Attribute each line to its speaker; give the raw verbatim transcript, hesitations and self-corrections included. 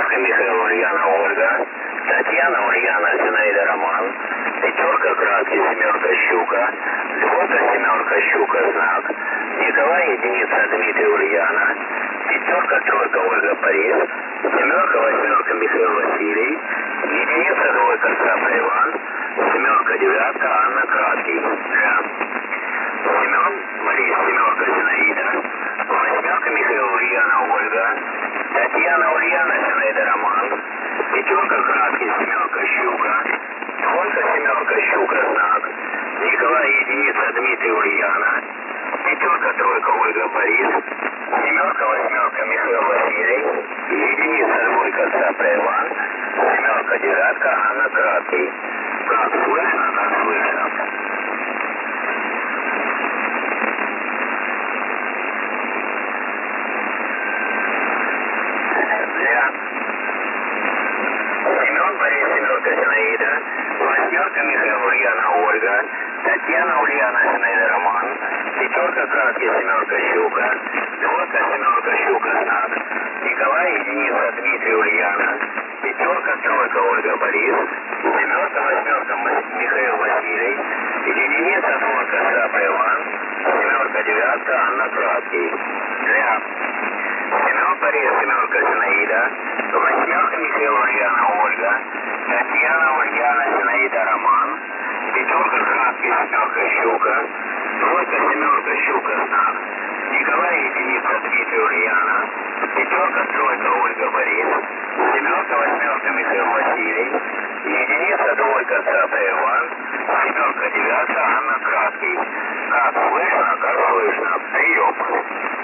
Speaker 1: Восьмерка Михаил, Ульяна, Ольга. Татьяна, Ульяна, Зинаида, Роман. Пятерка, краткий, семерка, щука. Двойка, семерка, щука, знак. Николай, единица, Дмитрий, Ульяна. Пятерка, тройка, Ольга, Борис. Семерка, восьмерка, Михаил, Василий. Единица, двойка, Сафа, Иван. Семерка, девятка, Анна, краткий. Да. Семен, Борис, семерка, Зинаида. Восьмерка, Михаил, Ульяна, Ольга. Татьяна, Ульяна, Зинаида, Роман. Пятерка, краткий, семерка, щука. Двойка, семерка, щука, знак. Николай, единица, Дмитрий, Ульяна. Пятерка, тройка, Ольга, Борис. Семерка, восьмерка, Михаил, Василий. Единица, двойка, Сафа, Иван. Семерка, девятка, Анна, краткий. Как слышно, как слышно. Семен, Борис, семерка, Зинаида. Восьмерка, Михаил, Ульяна, Ольга. Татьяна, Ульяна, Зинаида, Роман. Пятерка, краткий, семерка, щука. Двойка, семерка, щука, знак. Николай, единица, Дмитрий, Ульяна. Пятерка, тройка, Ольга, Борис. Семерка, восьмерка, Михаил, Василий. Единица, двойка, Сафа, Иван. Семерка, девятка, Анна, краткий. Ля. Семен, Борис, семерка, Зинаида. Восьмерка, Михаил, Ульяна, Ольга. Татьяна, Ульяна, Зинаида, Роман. Пятерка, краткий, семерка, щука. Двойка, семерка, щука, знак. Николай, единица, Дмитрий, Ульяна. Пятерка, тройка, Ольга, Борис. Семерка, восьмерка, Михаил, Василий. Единица, двойка, Сафа, Иван. Семерка, девятка, Анна, краткий. Как слышно, как слышно. Прием.